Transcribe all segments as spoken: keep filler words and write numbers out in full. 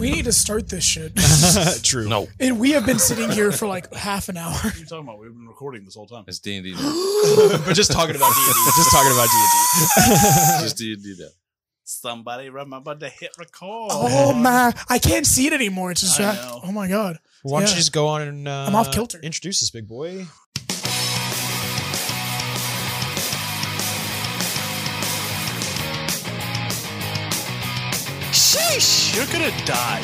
We need to start this shit. True. No. And we have been sitting here for like half an hour. What are you talking about? We've been recording this whole time. It's D and D. We're just talking about D and D. Just talking about D and D. Just D and D now. Somebody remember to hit record. Oh my! I can't see it anymore. It's just I uh, know. oh my god. Why don't Yeah. you just go on and uh, I'm off kilter. Introduce this big boy. Sheesh! You're gonna die.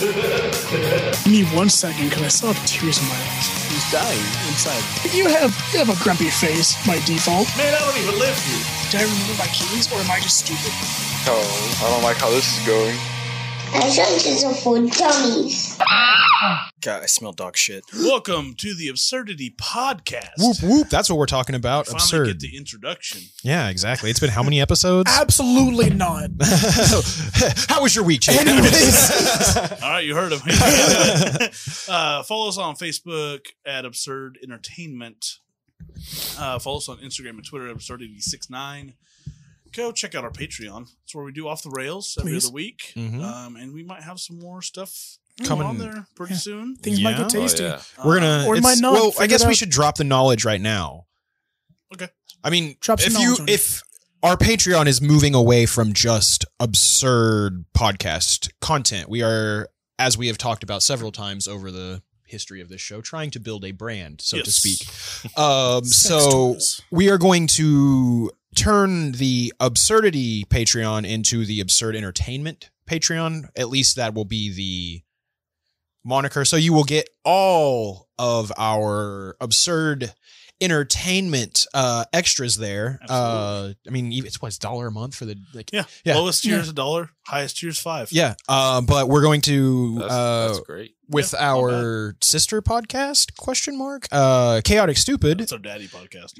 Give me one second because I still have tears in my eyes. He's dying inside. You have you have a grumpy face by default. Man, I don't even live here. Did I remember my keys or am I just stupid? Oh, I don't like how this is going. Adventures are for dummies. God, I smell dog shit. Welcome to the Absurdity Podcast. Whoop whoop. That's what we're talking about. Finally Absurd. get the introduction. Yeah, exactly. It's been how many episodes? Absolutely not. How was your week, Jake? Anyways, All right, you heard him. uh, follow us on Facebook at Absurd Entertainment. Uh, follow us on Instagram and Twitter at Absurdity sixty-nine. Go check out our Patreon. It's where we do Off the Rails every Please. other week. Mhm. Um, and we might have some more stuff Coming- on there pretty Yeah. soon. things might Yeah. get tasty. Oh, yeah. We're gonna. Or it it's- might not. Well, I Figure guess it we out. should drop the knowledge right now. Okay. I mean, Drop some if you knowledge on it. if our Patreon is moving away from just absurd podcast content, we are, as we have talked about several times over the history of this show, trying to build a brand, so to Yes. speak. Um, Sex so toys. we are going to turn the absurdity Patreon into the absurd entertainment Patreon. At least that will be the moniker. So you will get all of our absurd entertainment uh extras there. Absolutely. Uh I mean, even- it's what's dollar a month for the like Yeah. Yeah. Lowest tier Yeah. is a dollar. Highest tier is five. yeah. Uh, but we're going to That's, uh that's great. with Yeah, not our sister podcast question mark uh Chaotic Stupid. That's our daddy podcast.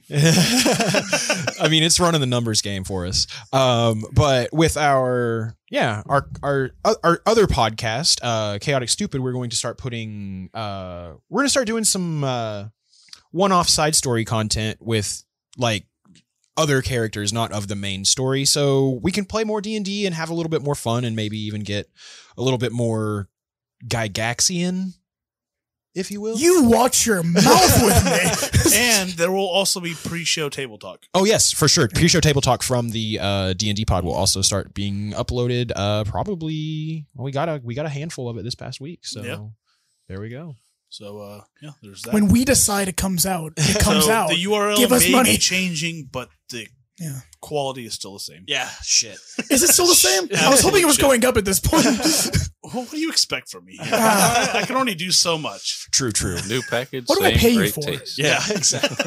I mean, it's running the numbers game for us. Um, but with our yeah, our our our other podcast, uh, Chaotic Stupid, we're going to start putting uh, we're going to start doing some uh, one-off side story content with like other characters, not of the main story, so we can play more D and D and have a little bit more fun, and maybe even get a little bit more Gygaxian, if you will. You watch your mouth with me. And there will also be pre-show table talk. Oh yes, for sure. Pre-show table talk from the uh, D and D pod will also start being uploaded. Uh, probably well, we got a we got a handful of it this past week. So Yeah. there we go. So uh, yeah, there's that. When we decide it comes out, it comes so out. The U R L Give us may money. be changing, but the Yeah. quality is still the same. Yeah, shit. Is it still the same? Yeah, I was hoping it was shit. going up at this point. Well, what do you expect from me? I, I can only do so much. True, true. New package. What do I same pay you great for? taste. Yeah, exactly.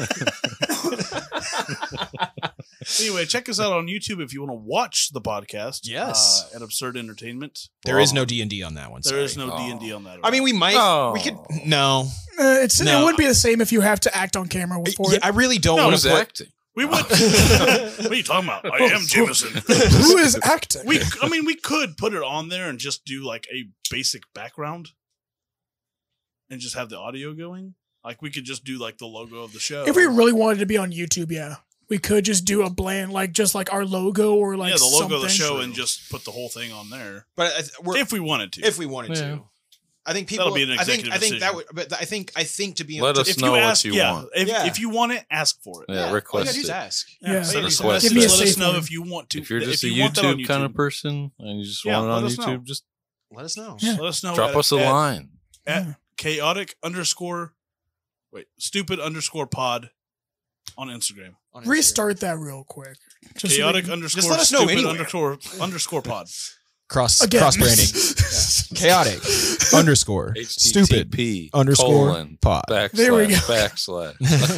Anyway, check us out on YouTube if you want to watch the podcast. Yes. uh, at Absurd Entertainment. There is no D and D on that one. There is sorry. no Oh. D and D on that. at I mean, all. we might. Oh. We could. No. Uh, it's, No. It wouldn't be the same if you have to act on camera for Yeah, it. I really don't No, want Who's to put. acting? we would. What are you talking about? I am Jameson. Who is acting? We, I mean, we could put it on there and just do like a basic background, and just have the audio going. Like we could just do like the logo of the show. If we really wanted to be on YouTube, yeah, we could just do a bland, like just like our logo or like yeah, the logo of the something. show and just put the whole thing on there But I th- we're, if we wanted to. if we wanted Yeah. to, I think people. That'll be an I think. executive I think that decision. would. But I think. I think to be. Let to, us if know you what ask, you yeah, want. If, Yeah. if you want it, ask for it. Yeah, all you request gotta do is it. ask. Yeah. Send us a Request message. it. Let Give me a us safe know one. if you want to. If you're just if a you want that on YouTube kind of YouTube, person and you just Yeah, want it let on us know. YouTube, just Let us know. Yeah. let us know. drop at, us a at, line. at Yeah. chaotic underscore wait stupid underscore pod on Instagram. On Instagram. Restart that real quick. Just so Chaotic we can- underscore just let us know stupid anyway. underscore underscore pod. Cross Again. cross branding. Chaotic underscore stupid H T T P underscore colon, pod. backslash, There we go. backslash.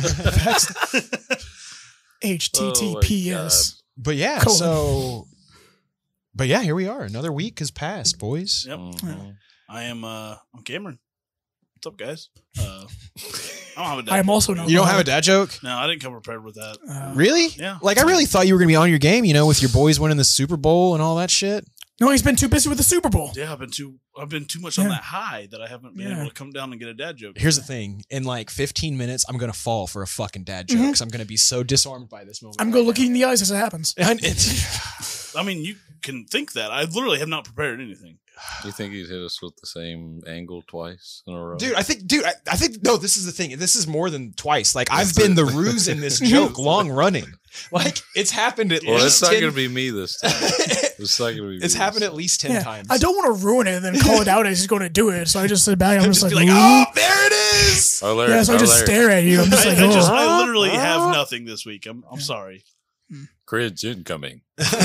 H T T P S. But yeah, Colon. so. But yeah, here we are. Another week has passed, boys. Yep. Mhm. I am uh I'm Cameron. What's up, guys? Uh, I don't have a dad. I am also not. You don't have a dad joke? No, I didn't come prepared with that. Uh, Really? Yeah. Like, I really thought you were going to be on your game, you know, with your boys winning the Super Bowl and all that shit. no, he's been too busy with the Super Bowl. Yeah, I've been too I've been too much on Yeah. that high that I haven't been Yeah. able to come down and get a dad joke. Here's the thing. In like fifteen minutes, I'm going to fall for a fucking dad joke Mhm. because I'm going to be so disarmed by this moment. I'm going to look you in the eyes as it happens. And it's, I mean, you can think that. I literally have not prepared anything. Do you think he'd hit us with the same angle twice in a row? Dude, I think, dude, I, I think, no, this is the thing. This is more than twice. Like, I've That's been it. the ruse in this joke long running. Like, it's happened at well, it's least not ten going to be me this time. It's not going to be me It's happened this at least ten Yeah. times. I don't want to ruin it and then call it out as he's going to do it. So I just sit back and I'm just, just like, be like, "Ooh." oh, there it is. time. Hilarious, Yeah, so I just hilarious. stare at you. I'm just I, like, I oh. just, I literally have nothing this week. I'm, I'm sorry. Cringe incoming.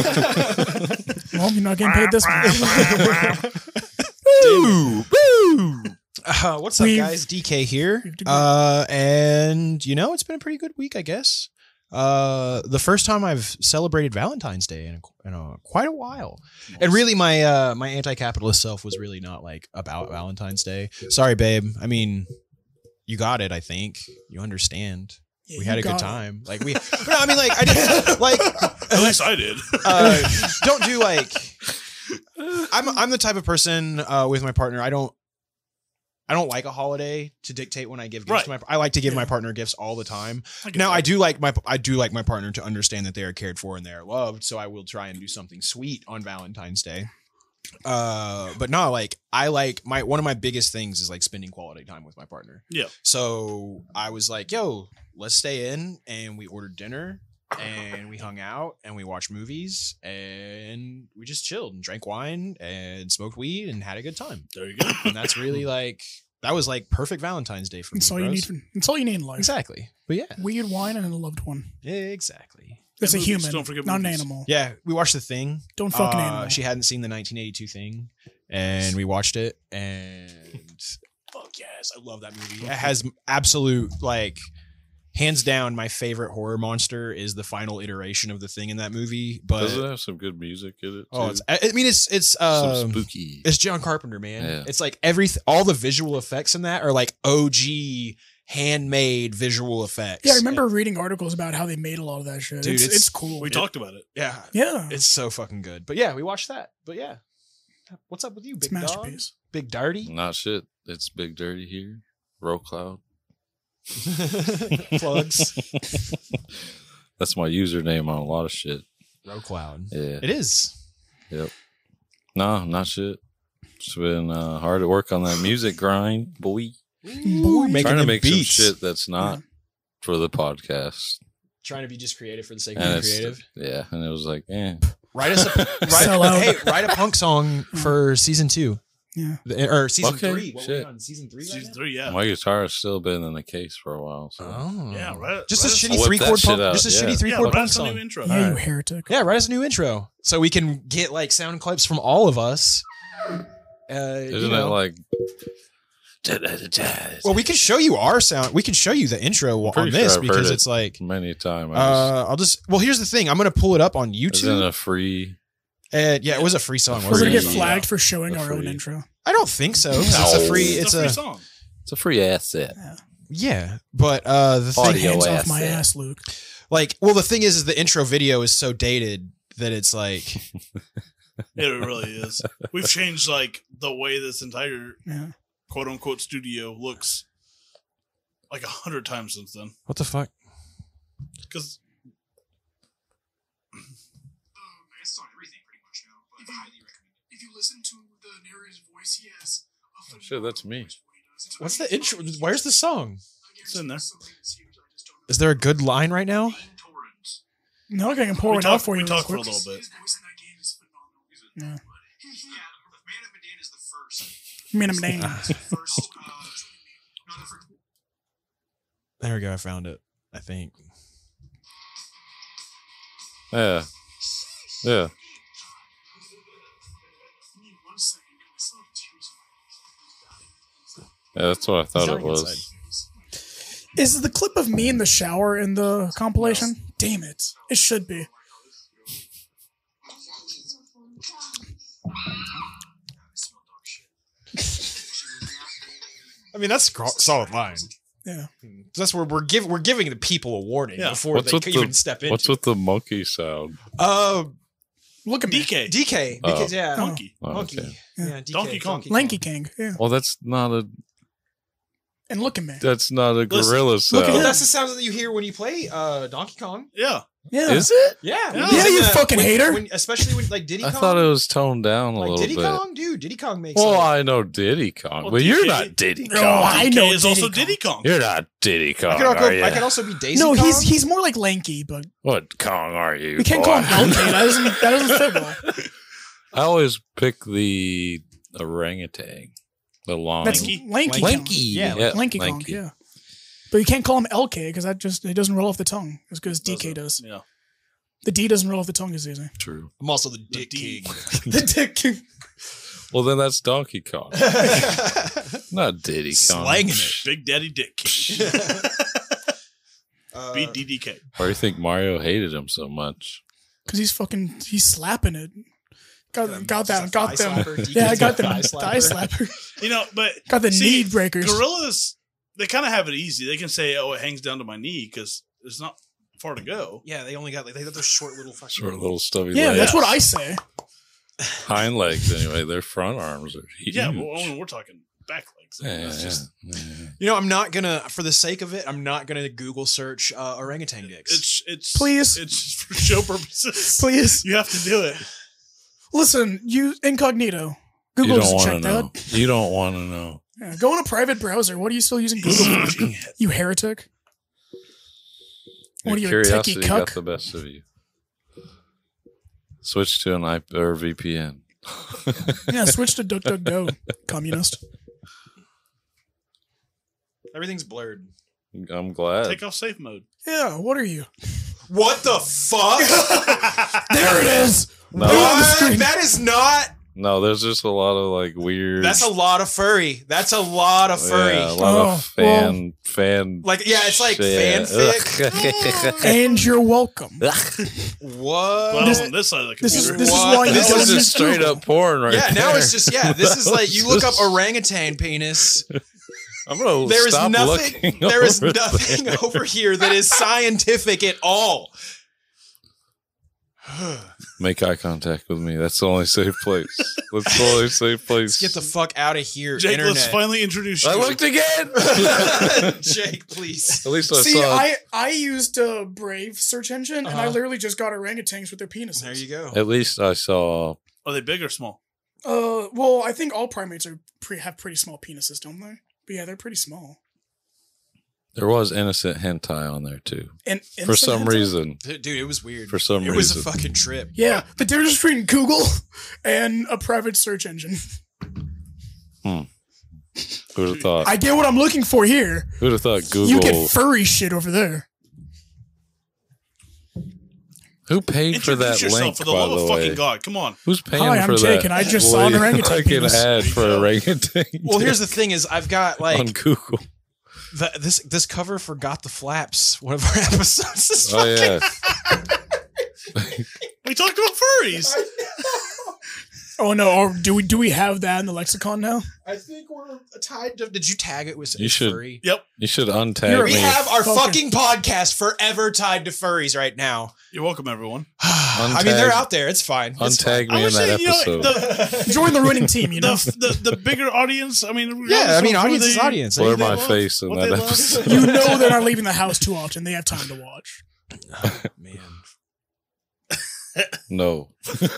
Well, you're not getting paid this week. Boo, boo. Uh, what's up, We've- guys? D K here. we've digressed. Uh, and, you know, it's been a pretty good week, I guess. Uh, the first time I've celebrated Valentine's Day in, a, in a, quite a while. And really, my uh, my anti-capitalist self was really not, like, about Valentine's Day. Sorry, babe. I mean, you got it, I think. You understand. Yeah, We you had a good got it. time. Like, we... No, I mean, like, I didn't... Like... At least I did. uh, don't do like I'm I'm the type of person uh, with my partner. I don't I don't like a holiday to dictate when I give gifts Right. to my. I like to give Yeah. my partner gifts all the time. I get Now that. I do like my I do like my partner to understand that they are cared for and they are loved. So I will try and do something sweet on Valentine's Day. Uh, but no, like I like my one of my biggest things is like spending quality time with my partner. Yeah. So I was like, yo, let's stay in, and we ordered dinner. And we hung out and we watched movies and we just chilled and drank wine and smoked weed and had a good time. There you go. And that's really like that was like perfect Valentine's Day for me. That's all you bros. need. That's all you need in life. Exactly. But yeah, Weed, wine, and a loved one. exactly. It's And a movies. human, Don't forget not an movies. animal. Yeah, we watched The Thing. Don't fuck an Uh, animal. She hadn't seen the nineteen eighty-two Thing, and we watched it. And fuck yes, I love that movie. It has absolute like. Hands down, my favorite horror monster is the final iteration of the Thing in that movie. But Does it have some good music in it? oh, too? it's, I I mean, it's it's some um, spooky. it's John Carpenter, man. Yeah. It's like every all the visual effects in that are like O G handmade visual effects. Yeah, I remember reading articles about how they made a lot of that shit. Dude, it's, it's- it's cool. We talked about it. Yeah, Yeah, it's so fucking good. But yeah, we watched that. But yeah, what's up with you, it's big a dog? masterpiece. Big Darty? Not shit. It's Big Dirty here. Roll Cloud. Plugs. That's my username on a lot of shit. Row Cloud. Yeah. It is. No, not shit. It's been uh, hard to work on that music grind, boy. Boy, Making Trying to them make beats. some shit that's not for the podcast. Trying to be just creative for the sake of And being it's, creative. yeah, and it was like, eh. Write us a Sell write, out. hey, write a punk song for season two. Yeah. The- or season Okay, three. What shit. are we on? Season three? Season Right three, yeah. My guitar's still been in the case for a while. So. now? Oh. Yeah, right. Just a right. shitty I'll whip three that chord shit punk. out, Just a yeah. shitty three Yeah, chord write punk us a new song. intro. Yeah, All you right. heretic. Yeah, write us a new intro so we can get like sound clips from all of us. Uh, Isn't you know. it like? Well, we can show you our sound. We can show you the intro on pretty this sure I've heard because it. it's like. many times. I Uh, I'll just. Well, here's the thing. I'm gonna pull it up on just, isn't YouTube. it a free? And yeah, it was a free song. We're gonna wasn't get it? Free. flagged for showing The our own free. intro. I don't think so. 'cause It's a No. free. It's, It's a free a song. It's a free asset. yeah. But uh, the Audio thing, Take hands off ass, my yeah. ass, Luke. like, well, the thing is, is the intro video is so dated that it's like. It really is. We've changed like the way this entire Yeah. quote unquote studio looks like a hundred times since then. What the fuck? Because It's on everything pretty much now, but I highly recommend it. If you listen to the narrator's voice, he has a Shit, that's me. voice when he does it. What's the intro? Where's the song? It's in there. Something that's huge, I just don't know. Is there a good line right now? Main torrent. No, I can pour we one out talked, for we you. talked for real a quick. little bit. His voice in that game is phenomenal. Yeah. Yeah, Man of Medan is the first. Man, I'm name. It's the first, uh, not the first. There we go. I found it. I think. Yeah, yeah. Give me one second. I still have tears. Yeah, that's what I thought He's it dying was. inside. Is the clip of me in the shower in the compilation? Damn it. It should be. I mean, that's a solid line. Yeah. That's where we're giving we're giving the people a warning Yeah. before What's they with can the- even step into. What's with the monkey sound? uh Look at me. D K. D K? Oh. Because yeah, Monkey. Oh, monkey. okay. Yeah, D K, Donkey Kong. Lanky King. Yeah. Well, that's not a And look at me. that's not a Listen, gorilla look at sound. Well, him. that's the sound that you hear when you play uh, Donkey Kong. Yeah. Yeah. Is it? Yeah, Yeah, When- you when- fucking when- hater. when- especially when like Diddy I Kong. thought it was toned down a like little Diddy bit. Kong, dude. Diddy Kong makes. Well, like, I know Diddy Kong, Well, but you're D K not Diddy Oh, Kong. I D K know is Diddy also Kong. Diddy Kong. You're not Diddy Kong, I could, also, are you? I could also be Daisy. No, Kong. he's he's more like lanky, but What Kong are you? we can't boy? call him L K. That doesn't that doesn't fit well. I always pick the orangutan, the long. That's Lanky? lanky. Lanky. Kong. Yeah, Lanky Kong. Yeah. But you can't call him L K because that just it doesn't roll off the tongue as good as D K does. Yeah. The D doesn't roll off the tongue as easy. True. I'm also the Dick D. King. The Dick King. Well, then that's Donkey Kong, not Diddy Kong. Slanging it. Big Daddy Dick King. Uh, Beat D D K. Why do you think Mario hated him so much? Because he's fucking he's slapping it. Got Um, got that. thigh Got them. slapper. Yeah, I D K's got them thigh thigh slapper. slapper. You know, but Got the See, knee breakers. gorillas, they kind of have it easy. They can say, "Oh, it hangs down to my knee" because it's not far to go. Yeah, they only got like they have those short little fucking. Short little stubby Yeah, legs. that's what I say. Hind legs, anyway. Their front arms are huge. Yeah, well, I mean, we're talking back legs. yeah, That's yeah, just yeah. You know, I'm not gonna, for the sake of it, I'm not gonna Google search uh, orangutan dicks. it's it's Please. it's just for show purposes. Please You have to do it. listen. You incognito. You Google don't doesn't want to check know. that. You don't want to know. Yeah, go in a private browser. What are you still using Google for? You heretic. What are Your you, a curiosity techie got cuck? the best of you. Switch to an I P or V P N. Yeah, switch to DuckDuckGo, communist. Everything's blurred. I'm glad. Take off safe mode. Yeah, what are you? What the fuck? There it is. No. Right on the What? screen. That is not. No, there's just a lot of like weird. That's a lot of furry. That's a lot of furry. Yeah, a lot Oh, of fan fan. Like, yeah, it's like shit. fanfic. And you're welcome. What? Well, This- on this side of the computer. This is this is What? why you This don't is use just straight Google. up porn, right? Yeah, now there. it's just yeah. This is like you look up orangutan penis. I'm gonna There is stop nothing. looking There is over nothing there. over here that is scientific at all. Make eye contact with me. That's the only safe place. That's the only safe place. Let's get the fuck out of here, Jake, internet. let's finally introduce you. I looked again. Jake, please. At least I See, saw. I I used uh, Brave search engine, and I Uh-huh. literally just got orangutans with their penises. There you go. At least I saw. Are they big or small? Uh, well, I think all primates are pre- have pretty small penises, don't they? But yeah, they're pretty small. There was innocent hentai on there too. And For innocent some hentai? reason. Dude, it was weird. For some it was a reason. fucking trip. Yeah, the difference between Google and a private search engine. Who'd have thought? I get what I'm looking for here. Who'd have thought Google? You get furry shit over there. Who paid for Introduce that yourself link? for the by love the of way, fucking God. Come on. who's paying Hi, for I'm Jake, that? and I just saw an Wait, orangutan fucking penis. ad for There you go. orangutan. Well, here's the thing: is I've got on like Google. the, this this cover for "Got the Flaps." One of our episodes. Is Oh yeah, We talked about furries. Oh no, or do we do we have that in the lexicon now? I think we're tied to. Did you tag it with You should- furry? Yep. you should untag You're- We me. have our Fucking- fucking podcast forever tied to furries right now. You're welcome, everyone. I mean, they're Untag- out there. It's fine. It's Untag I me in would that say, you know, episode. the, Join the winning team, you know. the, the, the bigger audience, I mean, fine. Yeah, I mean, regardless of who audience is they- audience. Blur they my love, face in what that they love. episode. You know they're not leaving the house too often. They have time to watch. Man, No.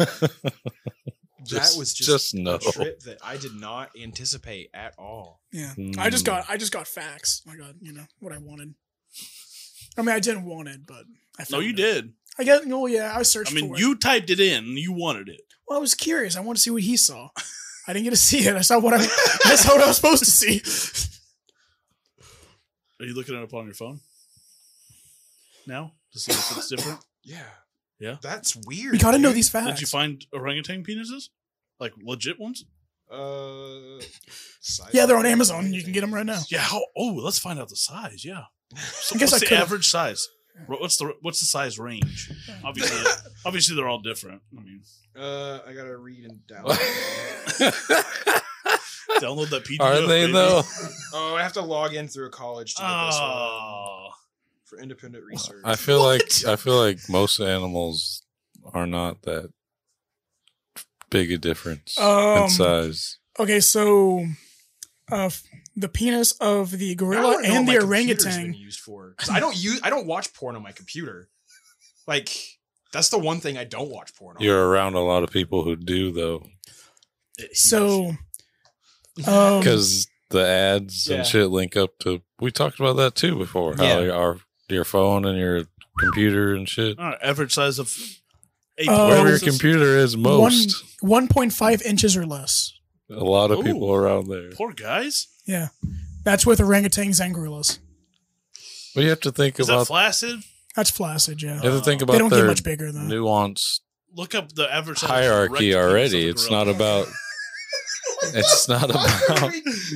that was just, just no. a trip that I did not anticipate at all. Yeah, Mm. I just got I just got facts. I got you know what I wanted. I mean, I didn't want it, but I No, found you it. did. I guess. No, yeah, I searched. I mean, for it. you typed it in. You wanted it. Well, I was curious. I wanted to see what he saw. I didn't get to see it. I saw what I. I saw what I was supposed to see. Are you looking it up on your phone now to see if it's different? Yeah. Yeah. That's weird. We got to know dude. these facts. Did you find orangutan penises? Like legit ones? Uh, Yeah, they're on Amazon. You can get them right now. Yeah. How? Oh, let's find out the size. Yeah. So I guess what's I the could've- average size? What's the what's the size range? Obviously, obviously they're all different. I mean, Uh, I gotta read and download. download that P D F. Are they baby. though? Oh, I have to log in through a college to get this one Oh. for independent research. I feel like I feel like most animals are not that big a difference Um, in size. Okay, so uh, f- the penis of the I gorilla don't know and what the my computer's been orangutan. used for. 'Cause I don't use. I don't watch porn on my computer. Like, that's the one thing I don't watch porn on. You're around a lot of people who do, though. So, um, Because the ads Yeah. and shit link up to. We talked about that too before. How Yeah. our your phone and your computer and shit. All right, average size of eight. Uh, Wherever your pulses. computer is most. one point five inches or less. A lot of Ooh. people around there. Poor guys. Yeah, that's with orangutans and gorillas. But you have to think Is that about. flaccid? That's flaccid. Yeah, You have to think they about don't get their much bigger though. nuanced Look up the average size hierarchy of already. rectangles of It's the not gorilla. about. It's not about.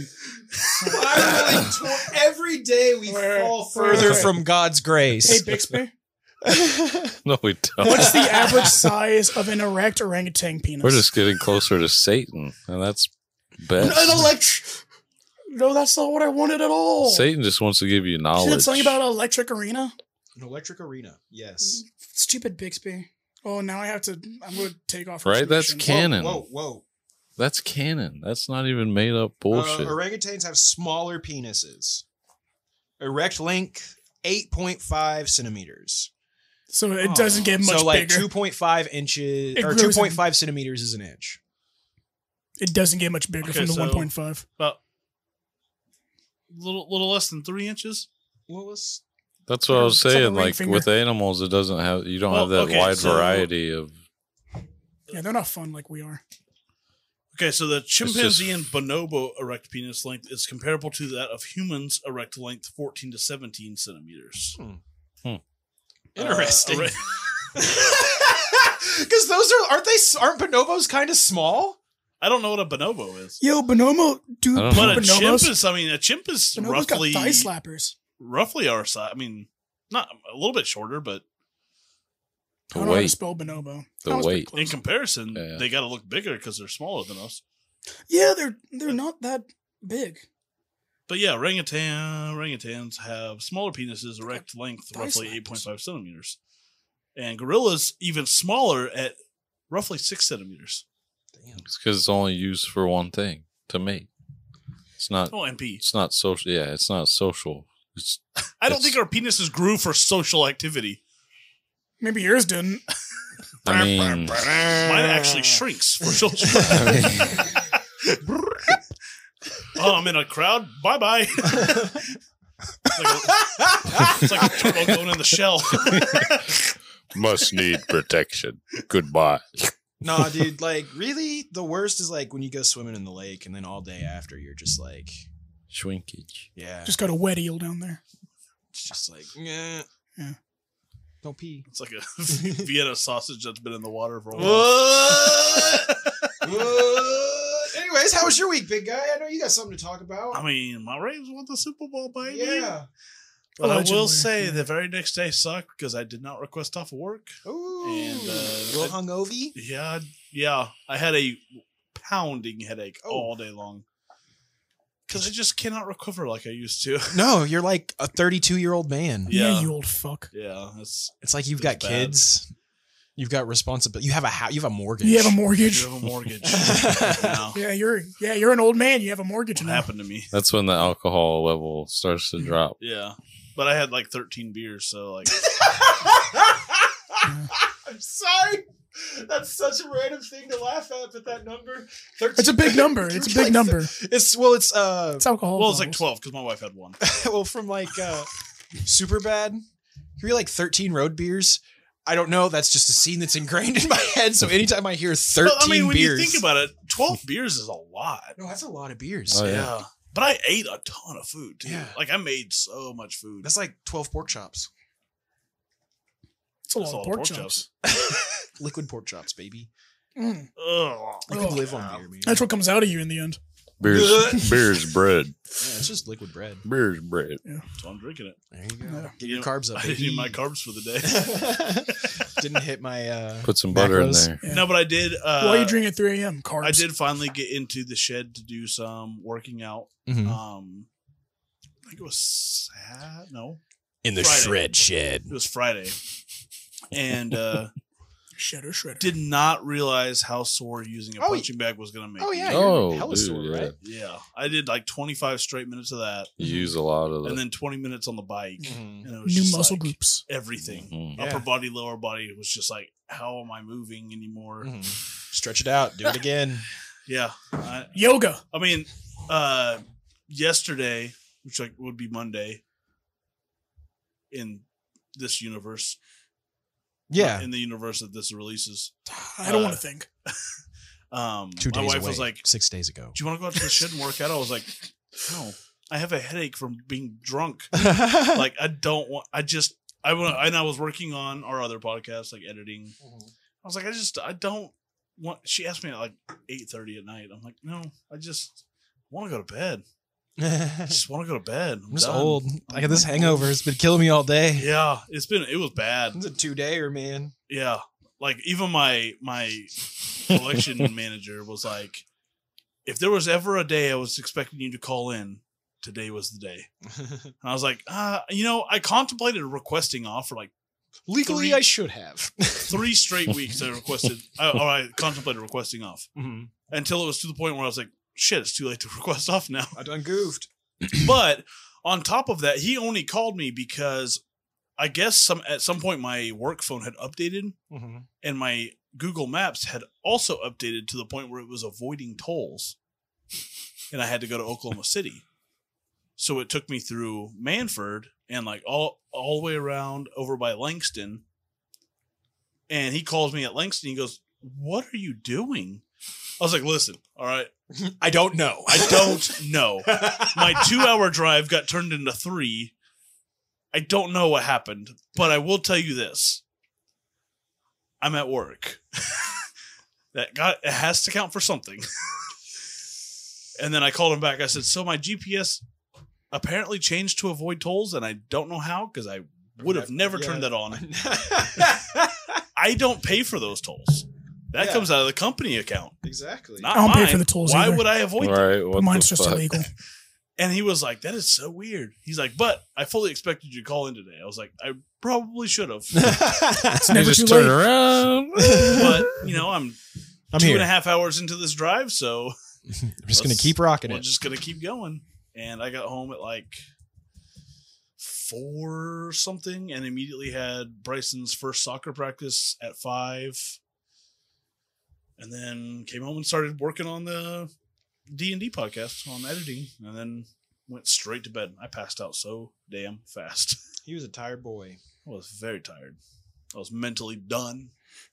Spiraling tw- every day we Where- fall further where- from God's grace. Hey Bixby, No, we don't. what's the average size of an erect orangutan penis? We're just getting closer to Satan, and that's best. An elect- No, that's not what I wanted at all. Satan just wants to give you She knowledge. said something about an electric arena. An electric arena. Yes. Stupid Bixby. Oh, now I have to. I'm going to take off. Right? That's restriction. canon. Whoa, whoa. That's canon. That's not even made up bullshit. Uh, orangutans have smaller penises. Erect length, eight point five centimeters. So it doesn't get much so like bigger. two point five inches, It or grows two in- point five centimeters is an inch. It doesn't get much bigger Okay, from the so- one point five. About little little less than three inches. What was... That's what I was It's like a saying. ring Like finger. with animals, it doesn't have. You don't Well, have that okay, wide so- variety of. Yeah, they're not fun like we are. Okay, so the chimpanzee just- and bonobo erect penis length is comparable to that of humans erect length fourteen to seventeen centimeters. Interesting. Uh, Because those are aren't they aren't bonobos kind of small? I don't know what a bonobo is. Yo, bonobo, dude, I don't know. But a chimp bonobos. is, I mean, a chimp is Bonobos got roughly thigh slappers. roughly our size. I mean, not a little bit shorter, but I The don't know how to weight. spell bonobo. The That was pretty weight. close. in comparison, Yeah. they got to look bigger because they're smaller than us. Yeah, they're they're not that big. But yeah, orangutan orangutans have smaller penises, erect length thigh roughly slappers. eight point five centimeters, and gorillas even smaller at roughly six centimeters. It's because it's only used for one thing to mate. It's not. Oh, M P. It's not social. Yeah, it's not social. It's. I don't It's- think our penises grew for social activity. Maybe yours didn't. I mean. Mine actually shrinks for social. Oh, I'm in a crowd. Bye bye. It's like a, it's like a turtle going in the shell. Must need protection. Goodbye. Nah, dude. Like, really, the worst is like when you go swimming in the lake, and then all day after, you're just like, Shrinkage. yeah, Just got a wet eel down there. it's just like, yeah, Yeah. don't pee. It's like a Vienna sausage that's been in the water for a while. What? What? Anyways, how was your week, big guy? I know you got something to talk about. I mean, my Ravens won the Super Bowl, baby. Yeah. But I Allegedly, will say yeah. the very next day sucked because I did not request off of work. Ooh. And, uh, little hungover. Yeah, yeah. I had a pounding headache Oh. all day long. Because I just cannot recover like I used to. No, you're like a thirty-two year old man. Yeah, Yeah. you old fuck. Yeah, it's It's like you've It's got bad. kids. You've got responsibility. You have a house. You have a mortgage. You have a mortgage. you have a mortgage. now. Yeah, you're yeah, you're an old man. You have a mortgage What now. happened to me? That's when the alcohol level starts to drop. Yeah. But I had like thirteen beers, so like I'm sorry. That's such a random thing to laugh at, but that number. thirteen It's a big number. It's a big Like, number. It's well, it's uh, It's alcohol. well, it's like bottles. twelve because my wife had one. well, from like uh, super bad. You're like thirteen road beers. I don't know. That's just a scene that's ingrained in my head. So anytime I hear thirteen But, I mean, when beers, you think about it, twelve beers is a lot. no, that's a lot of beers. Oh, yeah. yeah. But I ate a ton of food too. Yeah. Like I made so much food. That's like twelve pork chops, It's a lot That's of all pork, pork chops. liquid pork chops, baby. Mm. Ugh. You can Oh, live on beer, man. That's what comes out of you in the end. Beer's, beer's bread. Yeah, it's just liquid bread. Beer's bread. So I'm drinking it. There you go. Yeah. Get You your know, carbs up. I didn't baby. eat my carbs for the day. Didn't hit my uh Put some butter Macros. in there. Yeah. No, but I did. Uh, Why are you drinking at three a.m.? Carbs. I did finally get into the shed to do some working out. Mhm. Um, I think it was sad. No, in the Friday. shred shed. it was Friday, and uh, Shredder, shredder. Did not realize how sore using a Oh, punching bag was going to make Oh me. yeah, Oh, you're hella dude, sore, yeah. right? Yeah. I did like twenty-five straight minutes of that. You use a lot of And the. then twenty minutes on the bike. Mhm. And it was New just muscle like groups. everything. Mhm. Yeah. Upper body, lower body. It was just like, how am I moving anymore? Mhm. Stretch it out. Do it again. Yeah. I, Yoga. I mean, uh, yesterday, which like would be Monday in this universe. Yeah. In the universe that this releases. I don't Uh, want to think. Um, Two my days wife away. was like, six days ago. do you want to go out to the shed and work out? I was like, no, I have a headache from being drunk. Like, I don't want, I just, I want, and I was working on our other podcast, like editing. I was like, I just, I don't want, she asked me at like eight thirty at night. I'm like, no, I just want to go to bed. I just want to go to bed. I'm, I'm just done. old. I got this hangover. It's been killing me all day. Yeah, it's been, it was bad. It's a two dayer, man. Yeah. Like even my, my collection manager was like, if there was ever a day I was expecting you to call in, today was the day. And I was like, uh, you know, I contemplated requesting off for like Legally, Three- I should have. three straight weeks. I requested, I, or I contemplated requesting off Mhm. until it was to the point where I was like, shit, it's too late to request off now. I done goofed. But on top of that, he only called me because I guess some at some point my work phone had updated Mm-hmm. and my Google Maps had also updated to the point where it was avoiding tolls. And I had to go to Oklahoma City. So it took me through Manford and like all all the way around over by Langston. And he calls me at Langston. He goes, "What are you doing?" I was like, "Listen, all right, I don't know. I don't know. My two-hour drive got turned into three. I don't know what happened, but I will tell you this: I'm at work. That got it has to count for something." And then I called him back. I said, "So my G P S apparently changed to avoid tolls, and I don't know how because I would have never Yeah. turned that on. I don't pay for those tolls. That Yeah. comes out of the company account, Exactly. not I don't pay mine. for the tolls Why either. would I avoid them?" Right. What Mine's the just fuck? illegal. And he was like, "That is so weird." He's like, "But I fully expected you to call in today." I was like, "I probably should have." It's You never just too turn late. around. But, you know, I'm, I'm two here. and a half hours into this drive, so I'm just gonna let's- keep rocking we're it. just going to keep going. And I got home at like four or something and immediately had Bryson's first soccer practice at five. And then came home and started working on the D and D podcast on editing and then went straight to bed. I passed out so damn fast. He was a tired boy. I was very tired. I was mentally done.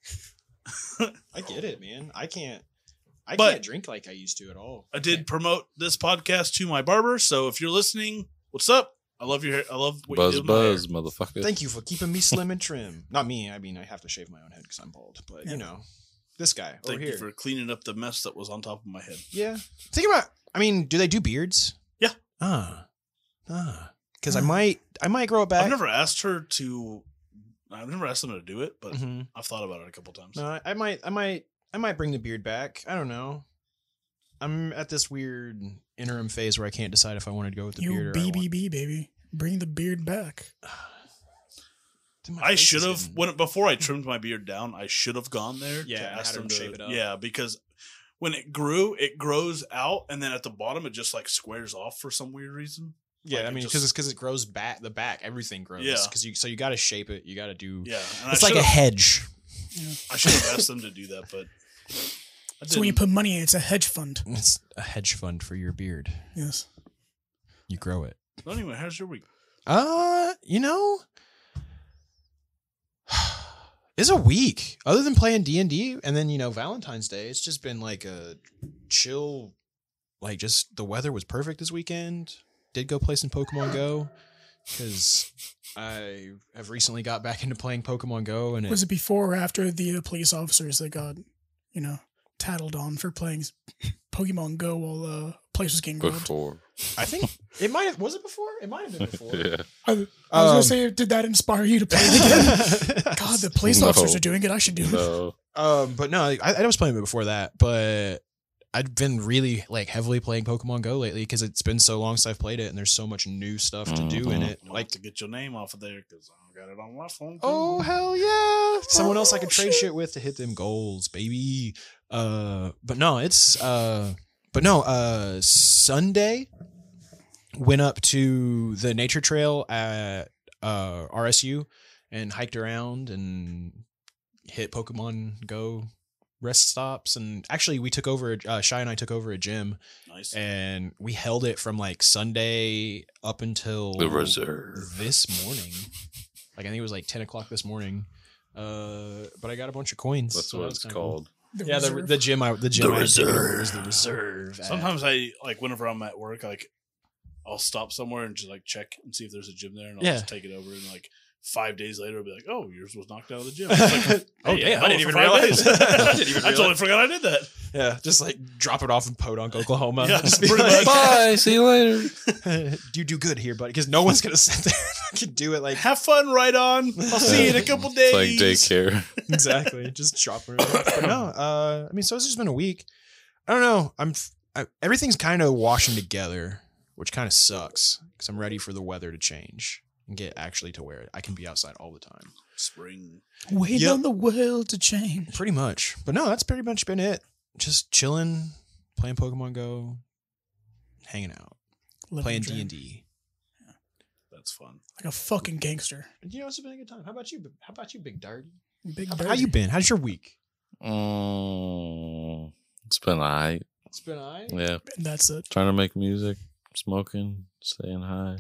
I get it, man. I can't. I But- can't drink like I used to at all. I did promote this podcast to my barber, so if you're listening, what's up? I love your hair. I love what you Buzz, did with my hair. buzz, motherfucker. Thank you for keeping me slim and trim. Not me. I mean, I have to shave my own head because I'm bald. But Yeah. you know, this guy over Thank here. you for cleaning up the mess that was on top of my head. Yeah. Think about. I mean, do they do beards? Yeah. Ah. Ah. Because I might. I might grow it back. I've never asked her to. I've never asked them to do it, but Mhm. I've thought about it a couple times. No, I, I might. I might. I might bring the beard back. I don't know. I'm at this weird interim phase where I can't decide if I wanted to go with the You beard or I B want- B B, baby. Bring the beard back. Dude, my I face should is have getting- when before I trimmed my beard down. I should have gone there. Yeah, to and ask had them them to shave it up. Yeah, because when it grew, it grows out, and then at the bottom, it just like squares off for some weird reason. Yeah, Like, I it mean, just- because it's because it grows back. The back, everything grows. Yeah. Because you, so you got to shape it. You got to do. Yeah, and It's I like a should've- hedge. I should have asked them to do that, but I So when you didn't. put money in, it's a hedge fund. It's a hedge fund for your beard. Yes. You grow it. But anyway, how's your week? Uh, you know, it's a week. Other than playing D and D, and then you know Valentine's Day, it's just been like a chill. Like, just the weather was perfect this weekend. Did go play some Pokemon Go because I have recently got back into playing Pokemon Go, and it, Was it before or after the uh, police officers that got, you know, tattled on for playing Pokemon Go while the uh, place was getting robbed? Before. I think it might have. Was it before? It might have been before. Yeah. I, I was Um, gonna say, did that inspire you to play it again? God, the police No. officers are doing it. I should do it. No. Um, but no, I, I was playing it before that, but I've been really like heavily playing Pokemon Go lately because it's been so long since I've played it, and there's so much new stuff to do in Mhm. it. You Like, like to get your name off of there because I got it on my phone. Too. Oh hell yeah! Someone else I can trade shit with to hit them goals, baby. Uh, but no, it's uh, but no, uh, Sunday went up to the nature trail at uh R S U and hiked around and hit Pokemon Go rest stops, and actually we took over. Uh, Shy and I took over a gym. Nice. And we held it from like Sunday up until The reserve. this morning. Like I think it was like ten o'clock this morning. Uh, but I got a bunch of coins. That's so what that was it's kinda cool. called. The Yeah, the, reserve. the gym. I the gym. The I had taken over reserve. was the reserve. at- Sometimes I like whenever I'm at work, like I'll stop somewhere and just like check and see if there's a gym there, and I'll Yeah. just take it over. And like five days later, I'll be like, "Oh, yours was knocked out of the gym." It's like, Oh, hey, damn, hell, I didn't for even five realize. days. I didn't even I totally realize. forgot I did that. Yeah, just like drop it off in Podunk, Oklahoma. Yeah, Just be pretty like, much. Bye. See you later. you do good here, buddy, because no one's gonna sit there and fucking do it like Have fun, right on. I'll see you in a couple days. It's like daycare. exactly. Just drop it. off. But no, uh, I mean, so it's just been a week. I don't know. I'm f- I, everything's kind of washing together, which kind of sucks because I'm ready for the weather to change and get actually to where I can be outside all the time. Spring. Waiting Yep. on the world to change. Pretty much. But no, that's pretty much been it. Just chilling, playing Pokemon Go, hanging out, Living playing the D dream. and D. That's fun. Like a fucking gangster. You know, it's been a good time. How about you? How about you, Big Dart? Big How, dirty. how you been? How's your week? Mm, it's been alright. It's been alright. Yeah. And that's it. Trying to make music, smoking, staying high.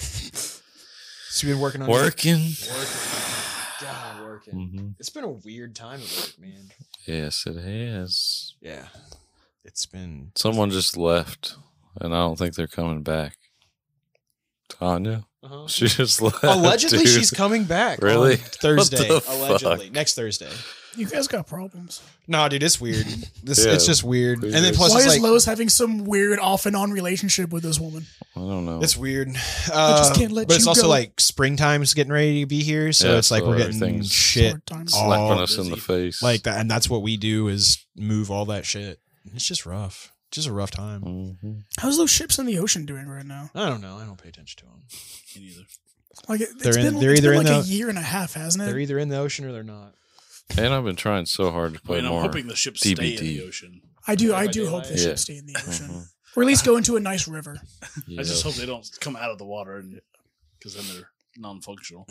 So you've been working on Working. Working. God, working. hmm It's been a weird time at work, man. Yes, it has. Yeah. It's been Someone just left, and I don't think they're coming back. Tanya? uh-huh. She just left. Allegedly dude. she's coming back. Really? on Thursday. What the Allegedly. fuck? Next Thursday. You guys got problems. No, dude, it's weird. This Yeah, it's just weird. weird. And then plus Why it's is like Lowe's having some weird off and on relationship with this woman? I don't know. it's weird. Uh, just can't let but it's you also go. like springtime's getting ready to be here, so Yeah, it's like so we're getting everything's shit Short time. all slapping us in the busy. face. like that, and that's what we do is move all that shit. It's just rough. Just a rough time. hmm How's those ships in the ocean doing right now? I don't know. I don't pay attention to them. Me neither. Like it, it's They're in- been, they're it's either been in like a the- year and a half, hasn't it? They're either in the ocean or they're not. And I've been trying so hard to I play mean, I'm more. hoping the ships D stay B in D. the ocean. I do. I By do hope daylight? the Yeah. ships stay in the ocean, Mhm. or at least go into a nice river. I just hope they don't come out of the water, and because then they're non-functional.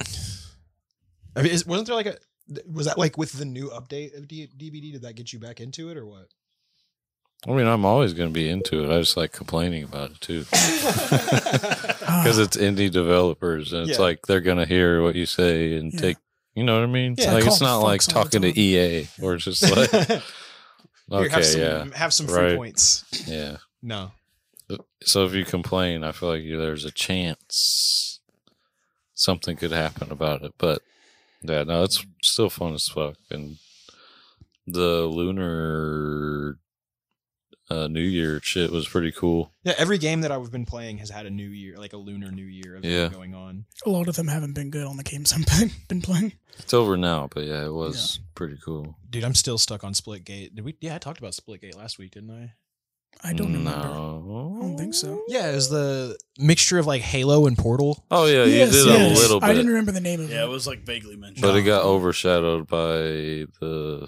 I mean, is, wasn't there like a? Was that like with the new update of D- DBD? Did that get you back into it or what? I mean, I'm always going to be into it. I just like complaining about it too. Because it's indie developers, and it's Yeah. like they're going to hear what you say and Yeah. take, you know what I mean? Yeah. Like, Call it's not the like fucks all the talking to time. E A, or it's just like, Here, okay, have some, yeah, have some free right. points. yeah. No, So if you complain, I feel like there's a chance something could happen about it. But yeah, no, it's still fun as fuck. And the lunar uh, New Year shit was pretty cool. yeah. Every game that I've been playing has had a new year, like a lunar new year event Yeah. going on. A lot of them haven't been good on the games I've been, been playing. It's over now, but yeah, it was pretty cool. Dude, I'm still stuck on Splitgate. Did we? Yeah, I talked about Splitgate last week, didn't I? I don't remember. No. I don't think so. Yeah, it was the mixture of like Halo and Portal. Oh yeah, Yes, you did yes. a little bit, I didn't remember the name of Yeah, it. it was like vaguely mentioned. but it got overshadowed by the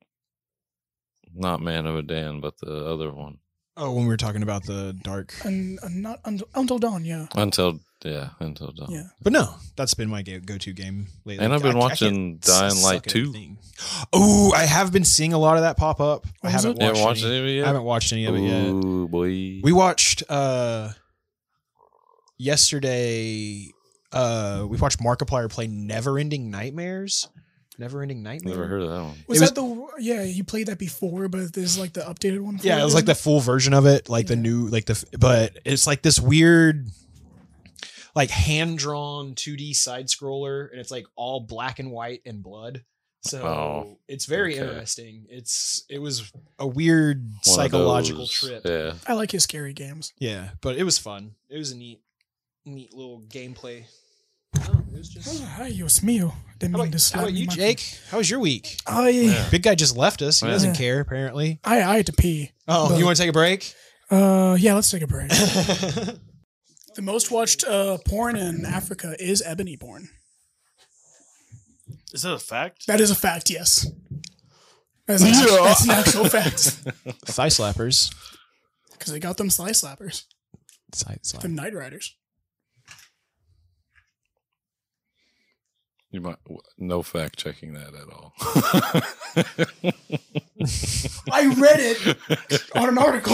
not Man of Medan, but the other one. Oh, when we were talking about the dark. And, and not until, until dawn. Yeah, Until yeah, until dawn. yeah. But no, that's been my go to game lately. And I've been I- I watching can't Dying suck Light at two. everything. Oh, I have been seeing a lot of that pop up. I What was haven't it? You watched, haven't watched any. any of it yet? I haven't watched any of it yet. Ooh, boy. We watched uh yesterday. Uh, we watched Markiplier play Neverending Nightmares. Neverending Nightmares. Never heard of that one. Was, It was- that the? Yeah, you played that before, but this is like the updated one. for Yeah, it was like the full version of it, like the Yeah. new, like the. But it's like this weird, like hand drawn two D side scroller, and it's like all black and white and blood. So Oh, it's very okay. interesting. It's it was a weird One of psychological those, trip. Yeah. I like his scary games. Yeah, but it was fun. It was a neat, neat little gameplay. Oh, it was just. Oh, hi, Dios mío. Didn't How mean about, to slap how about me you, in my Jake? How was your week? I, Yeah. Big guy just left us. He Yeah. doesn't care, apparently. I I had to pee. Oh, But- you want to take a break? Uh, yeah, let's take a break. The most watched uh, porn in Africa is ebony porn. Is that a fact? That is a fact, yes. That's, an, Yeah. that's an actual fact. Thigh slappers. Because they got them thigh slappers. Thigh slap. Them Night Riders. You might no fact checking that at all. I read it on an article.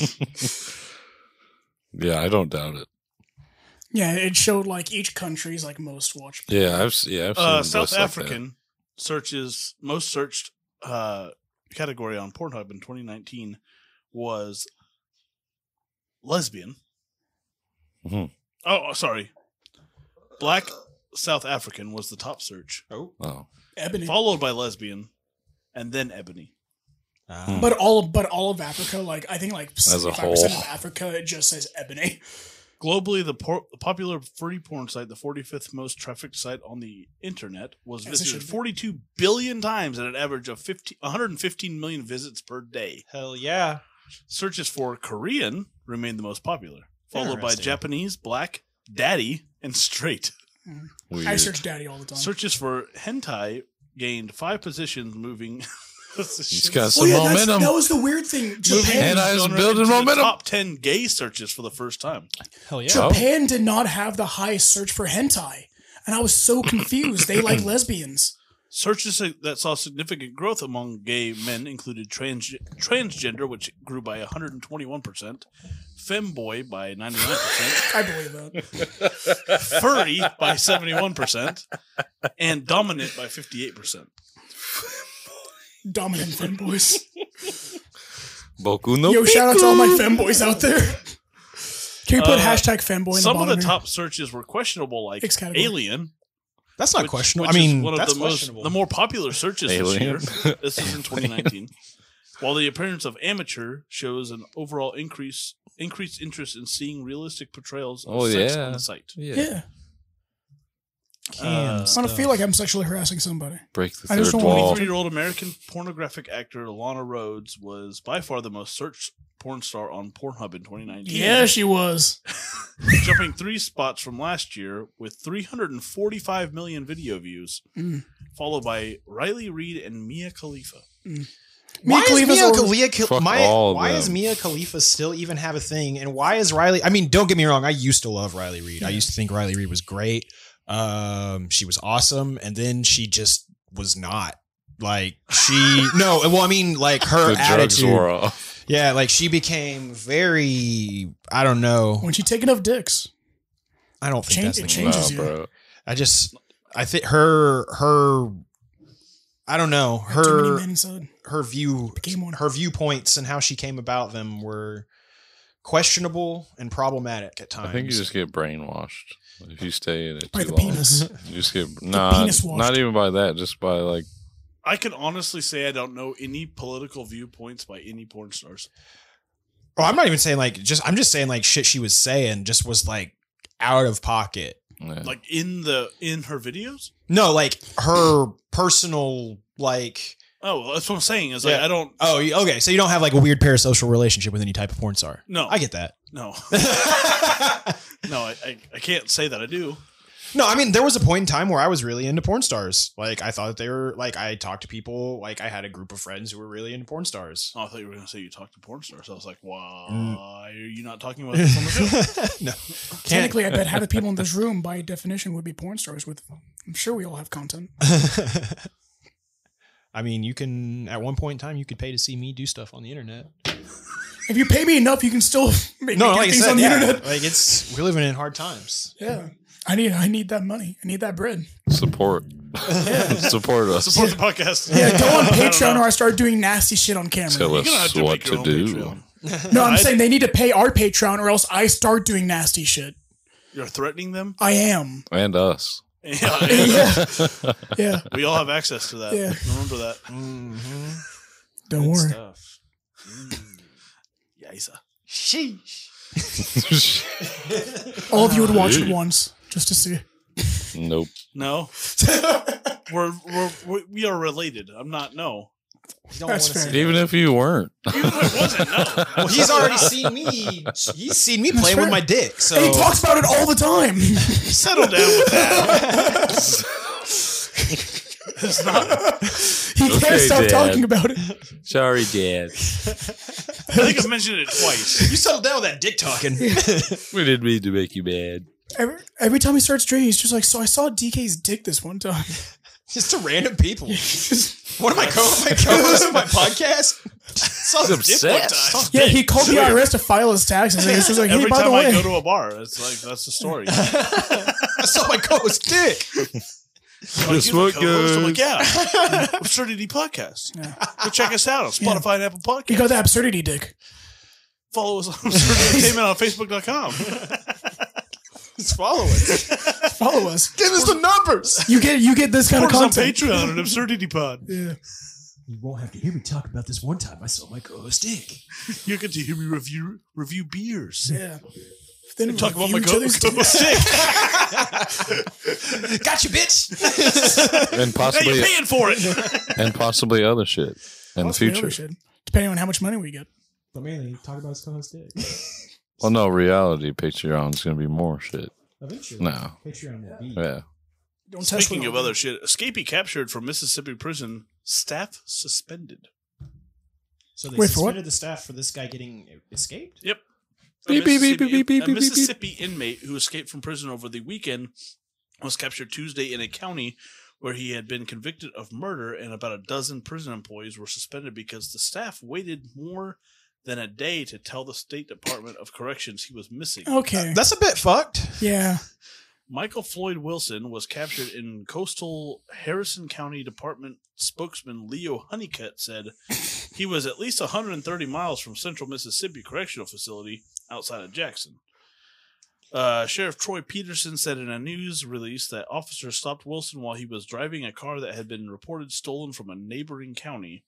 Yeah, I don't doubt it. Yeah, it showed like each country's like most watched. Yeah, I've s- yeah, I've seen Uh, lists South like that. African searches most searched uh, category on Pornhub in twenty nineteen was lesbian. Mhm. Oh, sorry, Black South African was the top search, Oh, Ebony. followed by lesbian, and then ebony. Ah. But all of, but all of Africa, like I think like a seventy-five percent whole. of Africa, it just says ebony. Globally, the, por- the popular free porn site, the forty-fifth most trafficked site on the internet, was Yes, it visited should be. forty-two billion times at an average of fifty, one hundred fifteen million visits per day. Hell yeah. Searches for Korean remained the most popular, followed by Interesting. Japanese, black, daddy, and straight. weird. I search daddy all the time. Searches for hentai gained five positions, moving. It's got Oh some yeah, that's, momentum. that was the weird thing. moving Japan, Hentai is genre building into the momentum. Top ten gay searches for the first time. Hell yeah. Japan did not have the highest search for hentai, and I was so confused. They like lesbians. Searches that saw significant growth among gay men included trans- transgender, which grew by one hundred twenty-one percent, femboy by ninety-nine percent, I believe that. furry by seventy-one percent, and dominant by fifty-eight percent. Dominant femboys. Boku no Yo, shout out to all my Pico. femboys out there. Can we put Uh, hashtag femboy in the Some of bottom the here? top searches were questionable, like X category. Alien. That's not which- questionable. which I is mean, one of that's the most questionable. the more popular searches Alien. this year. This is in twenty nineteen. While the appearance of amateur shows an overall increase increased interest in seeing realistic portrayals of Oh, sex yeah. on the site. Yeah. Yeah. Cam Uh, I don't stuff. feel like I'm sexually harassing somebody. Break the I just third don't wanna wall. twenty-three-year-old American pornographic actor Lana Rhodes was by far the most searched porn star on Pornhub in twenty nineteen. Yeah, she was. Jumping three spots from last year with three hundred forty-five million video views, Mm. followed by Riley Reid and Mia Khalifa. Why Mia is Khalifa's Mia over- Khalifa? Fuck my- all of why them. does Mia Khalifa still even have a thing? And why is Riley? I mean, don't get me wrong. I used to love Riley Reid. I used to think Riley Reid was great. Um, she was awesome, and then she just was not. Like she no. Well, I mean, like her The drugs attitude. wore off. Yeah, like she became very. I don't know. When she take enough dicks. I don't think Change- that's the it case. changes Nah, you. bro. I just. I think her her. I don't know Too many her men inside. her view Became one. her viewpoints and how she came about them were questionable and problematic at times. I think you just get brainwashed if you stay in it By too the long. penis. You just get not penis washed. not even by that, just by like I can honestly say I don't know any political viewpoints by any porn stars. Oh, I'm not even saying like just I'm just saying like shit she was saying just was like out of pocket. yeah. Like in the in her videos. No, like her personal like Oh, well, that's what I'm saying. Is like Yeah. I don't. oh you- okay, so you don't have like a weird parasocial relationship with any type of porn star. No, I get that. no, no. I, I I can't say that I do. No, I mean there was a point in time where I was really into porn stars. Like I thought that they were like I talked to people like I had a group of friends who were really into porn stars. Oh, I thought you were going to say you talked to porn stars. I was like, why Mm. are you not talking about this on the show? no, can't. Technically, I bet half the people in this room, by definition, would be porn stars. With, I'm sure we all have content. I mean, you can at one point in time you could pay to see me do stuff on the internet. If you pay me enough, you can still make No, me do like I things said, on the yeah, internet. like it's we're living in hard times. Yeah, I need, I need that money. I need that bread. support. Support us. Support the podcast. Yeah, go on I don't Patreon, know. or I start doing nasty shit on camera. Tell You're gonna have us to what make your to own do. Patreon. No, I'm I- saying they need to pay our Patreon, or else I start doing nasty shit. You're threatening them. I am. And us. Yeah, Yeah, yeah. we all have access to that. Yeah. Remember that. Mm-hmm. Don't worry. Stuff. Mm. Yisa. Sheesh. All of you would watch it once just to see. Nope. No, we're, we're we're we are related. I'm not. No, You don't That's wanna fair. see Even if you weren't. even if it wasn't. No. Well, he's already seen me. He's seen me play fair. with my dick. So And he talks about it all the time. Settle down with that. It's not. He can't Okay, stop Dad. talking about it. Sorry, Dad. I think I've mentioned it twice. You settle down with that dick talking. We didn't mean to make you mad. Every, every time he starts drinking, he's just like, so I saw D K's dick this one time. Just to random people. One of my co my co-hosts of my podcast. Saw He's some dick one obsessed. time. Yeah, he called the I R S to file his taxes. And he was just like, hey, Every by the time I way. go to a bar, it's like that's the story. I saw my co-host dick. Like, Guess you're what, the co-host? I'm like, guys? yeah, Absurdity Podcast. Go check us out on Spotify and Apple Podcasts. You got the absurdity dick. Follow us on Absurdity Entertainment on Facebook dot com. Just follow us. Follow us. Give us the numbers. You get you get this kind Support of us on content. Patreon at Absurdity Pod. Yeah. You won't have to hear me talk about this one time I saw my co-host dick. You get to hear me review review beers. Yeah. Then Talk about review my each other's co-host dicks. dick. Got you, bitch. And Hey, possibly you're paying for it. and possibly other shit in the Possibly other future. shit, depending on how much money we get. But mainly, talk about his co-host dick. Well, no, reality Patreon's gonna be more shit. Eventually. No, Patreon will be. yeah. Don't test Speaking what of I'll other do. shit, escapee captured from Mississippi prison, staff suspended. So they Wait, for what? suspended the staff for this guy getting escaped? Yep. A Beep, beep, beep, Mississippi, beep, beep, a beep, beep, Mississippi inmate who escaped from prison over the weekend was captured Tuesday in a county where he had been convicted of murder, and about a dozen prison employees were suspended because the staff waited more than a day to tell the State Department of Corrections he was missing. Okay. That's a bit fucked. Yeah. Michael Floyd Wilson was captured in coastal Harrison County Department spokesman Leo Honeycutt said he was at least one hundred thirty miles from Central Mississippi Correctional Facility outside of Jackson. Uh, Sheriff Troy Peterson said in a news release that officers stopped Wilson while he was driving a car that had been reported stolen from a neighboring county.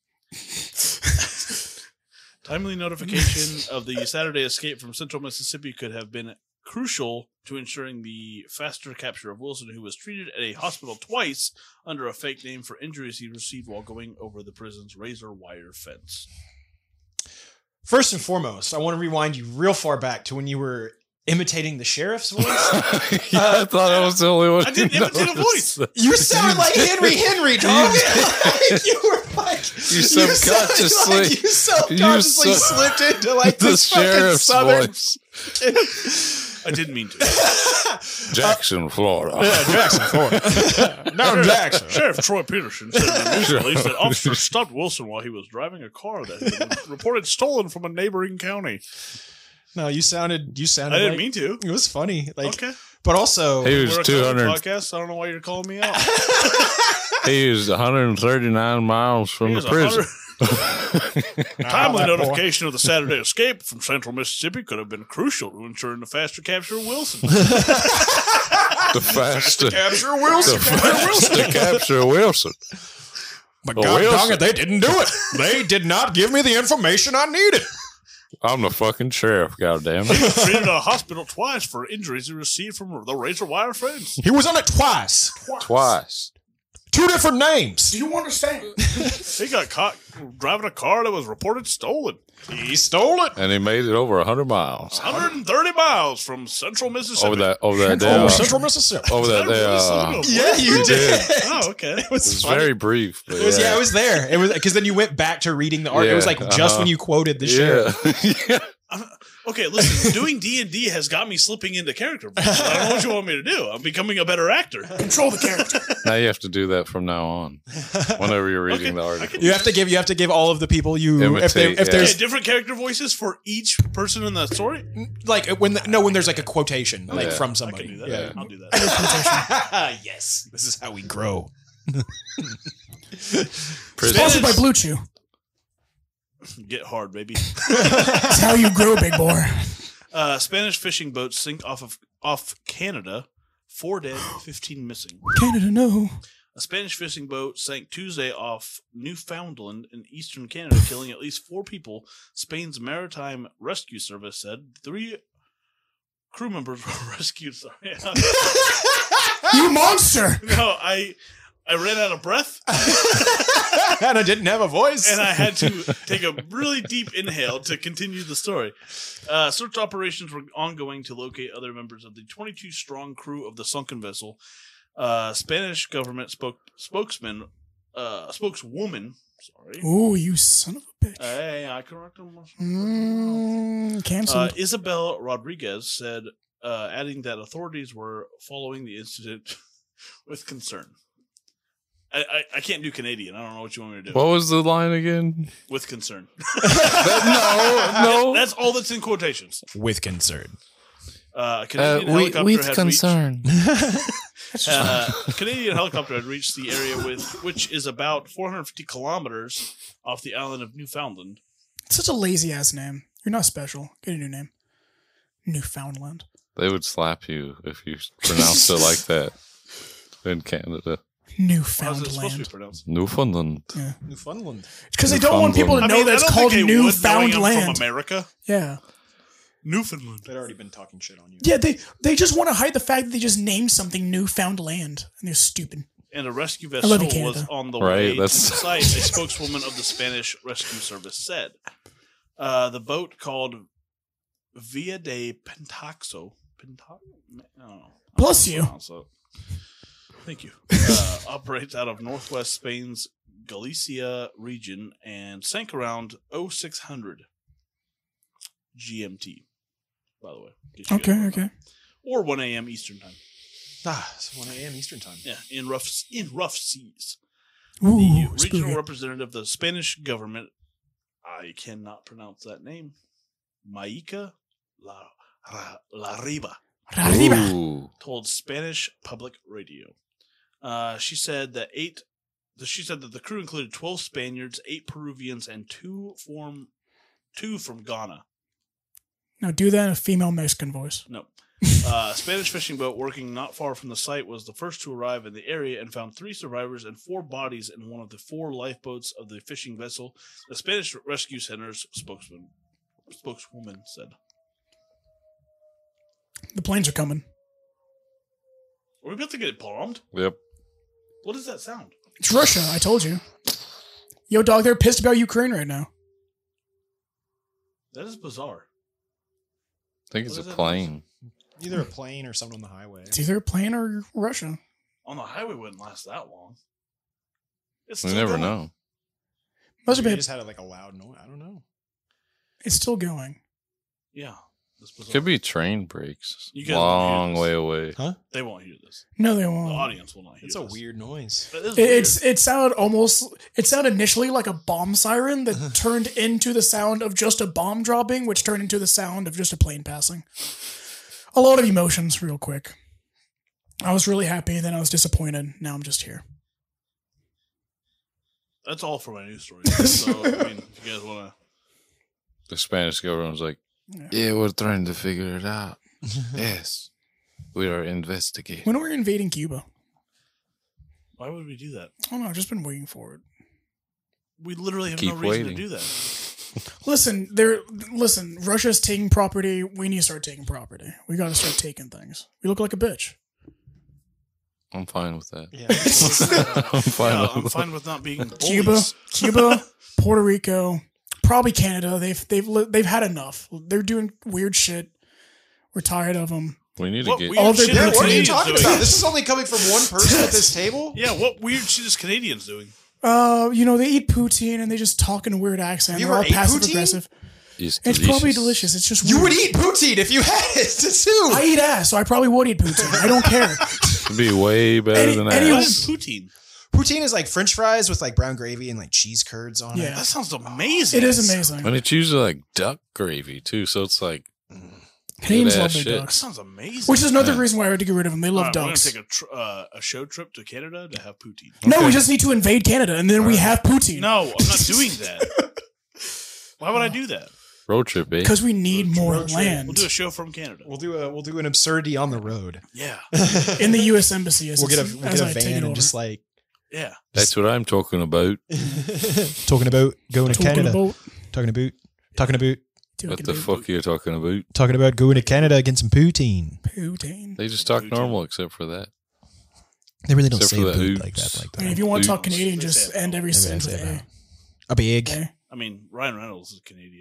Timely notification of the Saturday escape from Central Mississippi could have been crucial to ensuring the faster capture of Wilson, who was treated at a hospital twice under a fake name for injuries he received while going over the prison's razor wire fence. First and foremost, I want to rewind you real far back to when you were imitating the sheriff's voice. Yeah, I thought I was the only one. I didn't who imitate a noticed voice. that. You sounded like Henry Henry, dog. Like, you were like You subconsciously- sounded like you subconsciously you su- slipped into like the this fucking sheriff's southern. voice. I didn't mean to. Jackson, Florida. Jackson, Florida. No, Jackson. Sheriff Troy Peterson said in a news release that officers stopped Wilson while he was driving a car that had been reported stolen from a neighboring county. No, you sounded. You sounded. I didn't like, mean to. It was funny. Like, Okay. but also, He We're was a two comedy hundred. podcast. I don't know why you're calling me out. He was one hundred thirty-nine miles from He the was a prison. hundred- Timely that boy. notification of the Saturday escape from Central Mississippi could have been crucial to ensuring the faster capture of Wilson. The faster, capture Wilson. the faster capture Wilson. But Oh, God Wilson. dang it, they didn't do it. They did not give me the information I needed. I'm the fucking sheriff. Goddamn it! Treated at a hospital twice for injuries he received from the razor wire fence. He was on it twice. Twice. Two different names. Do you understand? He got caught driving a car that was reported stolen. He stole it. And he made it over one hundred miles. one hundred thirty miles from Central Mississippi. Over that, over that, Over uh, Central Mississippi. over that, Did I really uh, say no? Yeah, you You did. did. Oh, okay. It was, it was funny. very brief. But It was, yeah. yeah, it was there. It was because then you went back to reading the art. it was like Yeah, just uh-huh. when you quoted the sheriff. yeah. yeah. Okay, listen, doing D and D has got me slipping into character. I don't know what you want me to do. I'm becoming a better actor. Control the character. Now you have to do that from now on. Whenever you're reading Okay, the I article. can- You have to give. You have to give all of the people you. if they, Imitate, if yeah. there's Okay, different character voices for each person in the story? like when the, no when there's like a quotation like Yeah. from I somebody. can do that. Yeah. I'll do that. Yes, this is how we grow. Prison. Sponsored by Blue Chew. Get hard, baby. That's how you grow, big boy. Uh, Spanish fishing boat sink off of off Canada. Four dead, fifteen missing. Canada, no. A Spanish fishing boat sank Tuesday off Newfoundland in eastern Canada, killing at least four people. Spain's Maritime Rescue Service said three crew members were rescued. Sorry, You monster! no, I I ran out of breath And I didn't have a voice. and I had to take a really deep inhale to continue the story. Uh, search operations were ongoing to locate other members of the twenty-two strong crew of the sunken vessel. Uh, Spanish government spoke, spokesman uh, spokeswoman. Sorry. Ooh, you son of a bitch. Hey, I correct him. Mm, canceled. Uh, Isabel Rodriguez said, uh, adding that authorities were following the incident with concern. I, I, I can't do Canadian. I don't know what you want me to do. What was the line again? With concern. That- no, no. That's all that's in quotations. With concern. Uh, a Uh, Canadian we, helicopter with had concern. Reached, uh, a Canadian helicopter had reached the area with, which is about four hundred fifty kilometers off the island of Newfoundland. It's such a lazy ass name. You're not special. Get a new name. Newfoundland. They would slap you if you pronounced it like that in Canada. How's it supposed to be Newfoundland. pronounced? Newfoundland. Yeah. Newfoundland. Because they don't want people to I know mean, that I it's don't called think they would, knowing I'm Newfoundland. from America. Yeah. Newfoundland. They'd already been talking shit on you. Yeah, they they just want to hide the fact that they just named something Newfoundland. And they're stupid. And a rescue I vessel love you, was Canada. on the Right, way to the that's- site, a spokeswoman of the Spanish Rescue Service said. Uh, the boat called Via de Pentaxo. Penta- I don't know. Bless I don't you. pronounce it. Thank you. Uh, operates out of northwest Spain's Galicia region and sank around oh six hundred G M T, by the way. in case you guys Okay, don't know. okay. Or one a.m. Eastern time. Ah, it's one a.m. Eastern time. Yeah, in rough in rough seas. Ooh, The regional spooky. representative of the Spanish government, I cannot pronounce that name, Maika La, La, La Riba, Arriba. Ooh. told Spanish public radio. Uh, she said that eight. She said that the crew included twelve Spaniards, eight Peruvians, and two from two from Ghana. Now do that in a female Mexican voice. No. Uh, a Spanish fishing boat working not far from the site was the first to arrive in the area and found three survivors and four bodies in one of the four lifeboats of the fishing vessel, the Spanish Rescue Center's spokesman spokeswoman said. The planes are coming. Are we about to get bombed? Yep. What does that sound? It's Russia, I told you. Yo, dog, they're pissed about Ukraine right now. That is bizarre. I think it's What a is that plane. Either a plane or someone on the highway. It's either a plane or Russia. On the highway wouldn't last that long. It's We still never going. know. Must have Maybe been. it just had like a loud noise. I don't know. It's still going. Yeah. That's bizarre. Could be train brakes. You guys won't hear Long this. way away. Huh? They won't hear this. No, they The won't. audience will not hear It's a this. weird noise. It is It, weird. it's it sounded almost it sounded initially like a bomb siren that turned into the sound of just a bomb dropping, which turned into the sound of just a plane passing. A lot of emotions, real quick. I was really happy, then I was disappointed. Now I'm just here. That's all for my news story. So, I mean, if you guys want to. The Spanish government was like, Yeah. yeah, we're trying to figure it out. Yes. We are investigating. When are we invading Cuba? Why would we do that? I don't know. I've just been waiting for it. We literally have Keep no reason waiting. to do that. Listen, there. Listen, Russia's taking property. We need to start taking property. We got to start taking things. We look like a bitch. I'm fine with that. Yeah. I'm fine Yeah, with I'm that. fine with not being Cuba, bullies. Cuba, Puerto Rico, probably Canada. They've they've li- they've had enough. They're doing weird shit. We're tired of them. We need to What get. weird All their shit Yeah, are what are you Canadians talking doing? about? This is only coming from one person at this table. Yeah, what weird shit is Canadians doing? Uh, you know, they eat poutine and they just talk in a weird accent. Have you They're all ever ate passive poutine? aggressive. It's, It's probably delicious. It's just You weird. would eat poutine if you had it too. I eat ass, so I probably would eat poutine. I don't care. It'd be way better Any- than any- that. What is poutine? Poutine is like French fries with like brown gravy and like cheese curds on Yeah. it. That sounds amazing. It is amazing. And it's usually like duck gravy too, so it's like Canadians good love ass their shit. That ducks, sounds amazing. which is another Yeah. reason why I had to get rid of them. They All love right, we're gonna ducks. take a tr- uh, a show trip to Canada to have poutine. No, we Okay. just need to invade Canada and then we have poutine. No, I'm not doing that. Why would I do that? road trip, eh? Because we need more Road trip. land. We'll do a show from Canada. We'll do a we'll do an absurdity on the road. Yeah, in the U S Embassy. As We'll get a it's- we'll as get I a take it van and over. just like yeah. That's what I'm talking about. talking about going to Talking Canada. about- Talking about talking about talking What the about fuck are you talking about? talking about going to Canada against some poutine. Poutine. They just talk normal except for that. They really don't Except say for the poot oops. like that. Like I mean, that. if you want to Oops. talk Canadian, They just say it. end every Maybe I sentence say with that. A. A big. Okay. I mean, Ryan Reynolds is Canadian.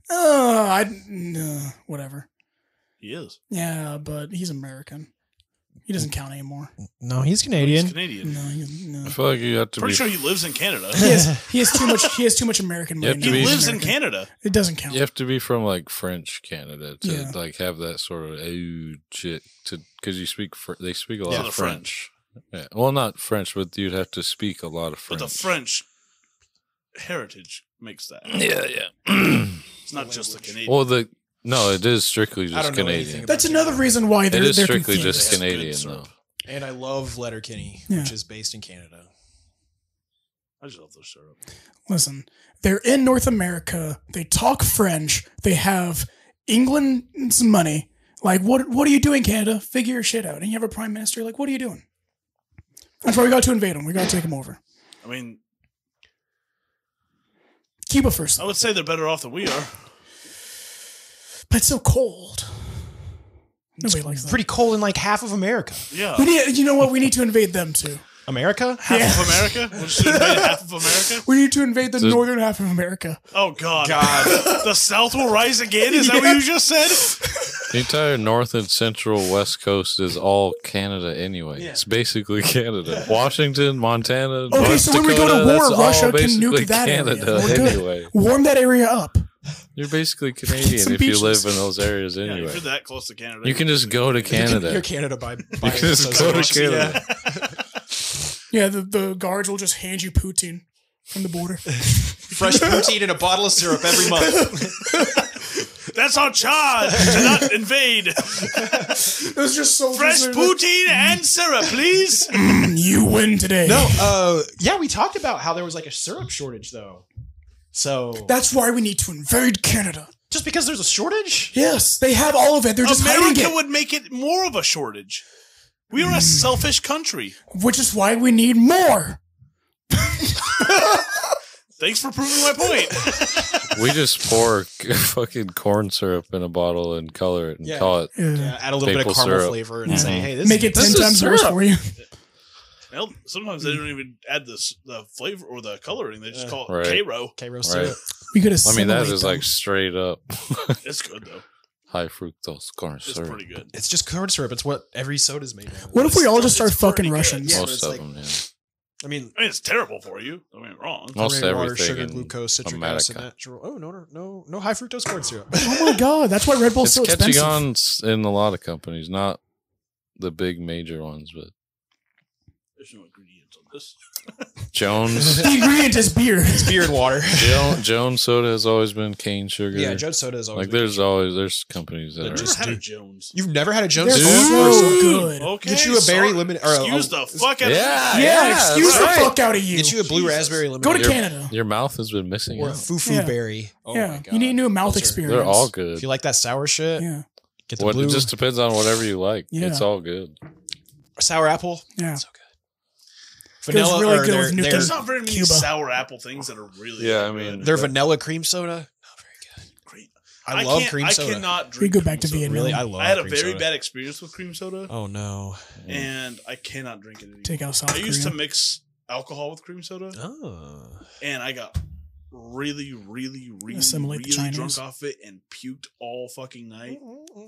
Uh, I no, whatever. He is. Yeah, but he's American. He doesn't count anymore. No, he's He's Canadian. Canadian. No, he, no. I feel like you have to Pretty be. sure he lives in Canada. He has, he has too much. He has too much American You money. have to now. He be- He's lives in American. Canada. It doesn't count. You have to be from like French Canada to Yeah. like have that sort of oh shit to because you speak fr- they speak a lot Yeah, of the French. Yeah. Well, not French, but you'd have to speak a lot of But French. the French heritage makes that. Yeah, yeah. It's not just the Canadian. well, the no, it is strictly I just don't know anything Canadian. about That's another reason why they're It is they're strictly confused. just It's good Canadian syrup. though. And I love Letterkenny, Yeah. which is based in Canada. I just love those syrup. Listen, they're in North America. They talk French. They have England's money. Like, what? What are you doing, Canada? Figure your shit out. And you have a prime minister. Like, what are you doing? That's why we got to invade them. We got to take them over. I mean, Cuba first, I would say they're better off than we are. but it's so cold. Nobody likes that. Pretty cold in like half of America. Yeah. We need. You know what? We need to invade them too. America? Half Yeah. of America? We'll just invade half of America? We need to invade the So- northern half of America. Oh, God. God. The South will rise again? Is that what you just said? The entire north and central west coast is all Canada anyway. It's basically Canada. Washington, Montana, Okay, North so when we go Dakota, to war, that's all Russia can basically nuke that Canada area. We're good. anyway. Warm that area up. You're basically Canadian Some if you beaches. live in those areas Yeah, if anyway. you're that close to Canada. You can just go to Canada. You're Canada by, by You can just go to association. Canada. Yeah. Yeah, the, the guards will just hand you poutine from the border. Fresh poutine and a bottle of syrup every month. That's our charge to not invade. It was just so Fresh poutine and syrup, please. You win today. No, uh, yeah, we talked about how there was like a syrup shortage though. So That's why we need to invade Canada. just because there's a shortage? Yes, they have all of it. They're just hiding America it. would make it more of a shortage. We are a selfish country. Which is why we need more. Thanks for proving my point. We just pour fucking corn syrup in a bottle and color it and Yeah. call it. Yeah. Yeah, add a little bit Maple of caramel syrup. flavor and Yeah. say, hey, this Make it this ten is times worse syrup. for you. Well, sometimes they don't even add this the flavor or the coloring. They just Yeah. call it Right. K-Ro. K-Ro Right. syrup. We could I mean, that assimilate is them. like straight up It's good though. high fructose corn It's syrup. pretty good. It's just corn syrup. It's what every soda's made of. What if we all It's just start pretty fucking good. Russians? Yeah. Most it's of like- them, yeah. I mean, I mean, it's terrible for you. Don't get me wrong. Most rain, water, everything sugar, in glucose, citric America. acid, natural. Oh no, no, no, no high fructose corn syrup. Oh my god, that's why Red Bull's It's so catching expensive. on s- in a lot of companies, not the big major ones, but There's no ingredients on this. Jones. The ingredient is beer. Beer and water. Jones, Jones soda has always been cane sugar. Yeah, Jones soda is always like been- there's always there's companies that That are I've just never had do- a Jones. You've never had a Jones They're soda? so good. Okay, Get you a berry sorry. lemon- or a- Excuse a- the fuck out Yeah, of me. Yeah, yeah, excuse that's the right. fuck out of you. Get you a blue Jesus. raspberry lemon. Go to Your- Canada. Your mouth has been missing or a out. foo-foo Yeah. berry. Oh yeah, my God. you need a new mouth Those are- experience. They're all If good. you like that sour shit, Yeah, get the What, blue it just depends on whatever you like. Yeah. It's all good. sour apple. yeah. So good. Goes Vanilla really or good their, with Newton. their, There's not very many Cuba. sour apple things that are really Yeah, I good. mean- their vanilla cream soda. Not very good. Cream- I, love can't- cream I soda. cannot drink We go back cream to soda. Vietnam. Really, I love I had a cream very soda. bad experience with cream soda, Oh no. and I cannot drink it anymore. Take out South I used Korea. to mix alcohol with cream soda, Oh. and I got really, really, really, Assimilate the really Chinese. drunk off it and puked all fucking night.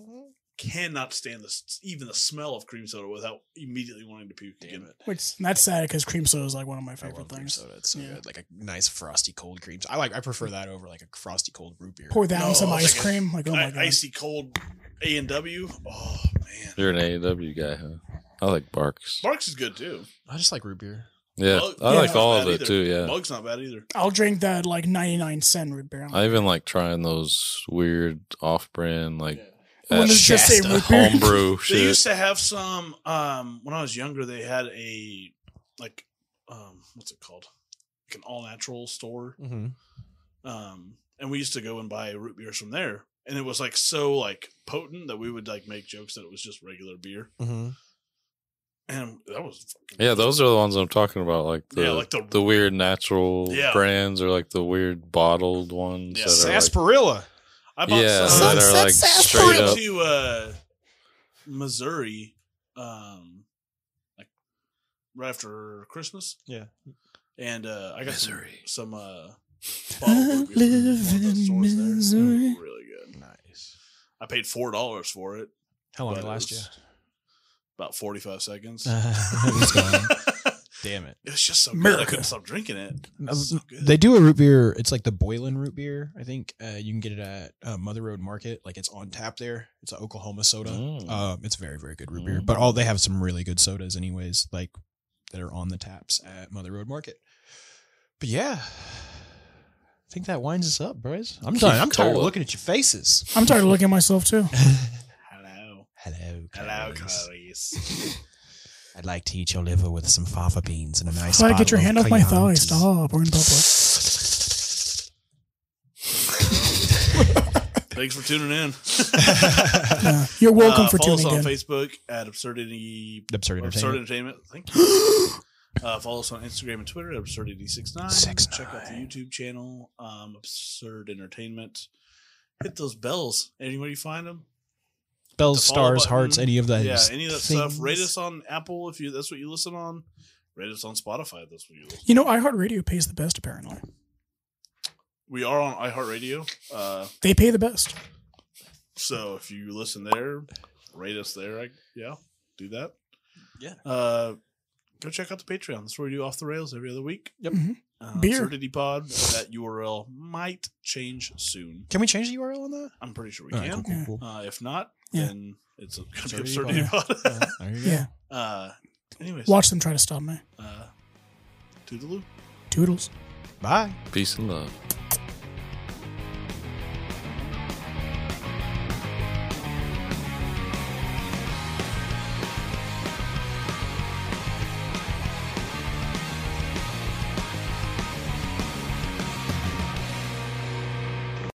Cannot stand this, even the smell of cream soda without immediately wanting to puke Damn again. it. Which that's sad because cream soda is like one of my I favorite love cream things. soda. It's so Yeah. good. Like a nice frosty cold cream. I like. I prefer that over like a frosty cold root beer. Pour that No, on some it's ice like a- cream. Like oh my I- god. Icy cold A and W. Oh man, You're an A and W guy, huh? I like Barks. Barks is good too. I just like root beer. Yeah, Mug- I yeah. like all Not of bad it either. too. Yeah, Mug's not bad either. I'll drink that like ninety-nine cent root beer. I even like trying those weird off-brand like When uh, it's just say Shasta root beer. homebrew They shit. used to have some um when I was younger. They had a like um what's it called? Like an all natural store. Mm-hmm. Um, and we used to go and buy root beers from there, and it was like so like potent that we would like make jokes that it was just regular beer, Mm-hmm. and that was fucking Yeah, those are the ones I'm talking about, like the Yeah, like the- the weird natural Yeah. brands or like the weird bottled ones. Yeah. that are like, Sarsaparilla. I bought yeah, some. that are like Sunset straight I went up. to uh, Missouri, um, like right after Christmas. Yeah. And uh, I got some, Missouri. some uh, bottled root beer from one of the stores there. Missouri. Really good. Nice. I paid four dollars for it. How long but did it last you? was about forty-five seconds. It's gone. Damn it. It was just so good. America. I couldn't stop drinking it. It was so good. They do a root beer. It's like the Boylan root beer. I think uh, you can get it at uh, Mother Road Market. Like it's on tap there. It's an Oklahoma soda. Mm. Um, it's very very good root beer. Mm. But all they have some really good sodas anyways. Like that are on the taps at Mother Road Market. But yeah, I think that winds us up, boys. I'm done. I'm tired of Cola. looking at your faces. I'm tired of looking at myself too. Hello. Hello, Hello, Clarice. Clarice. I'd like to eat your liver with some fava beans and a nice. Try to get your bottle hand of off my thigh. Chianti. Stop. We're in public. Thanks for tuning in. Yeah. You're welcome uh, for follow tuning us on in. Facebook at Absurdity Absurd Absurd Entertainment. Entertainment. Thank you. Uh, follow us on Instagram and Twitter at Absurdity six nine. Six Check out the nine. YouTube channel, um, Absurd Entertainment. Hit those bells anywhere you find them. Bells, The follow stars, button. hearts, any of those. Yeah, any of that things. stuff. Rate us on Apple if you that's what you listen on. Rate us on Spotify if that's what you listen. You know, iHeartRadio pays the best, apparently. We are on iHeartRadio. Uh, They pay the best. so if you listen there, rate us there. I, yeah, do that. Yeah. Uh, go check out the Patreon. That's where we do Off the Rails every other week. Yep. Mhm. Uh, Beer. Absurdity Pod. That U R L might change soon. Can we change the U R L on that? I'm pretty sure we All right, can. cool, cool, cool. Uh, if not, Yeah. then it's a, gonna be Absurdity Absurdity Pod. Pod. There you go. Yeah. uh, anyways, Watch them try to stop me. Uh, toodaloo. Toodles. Bye. Peace and love.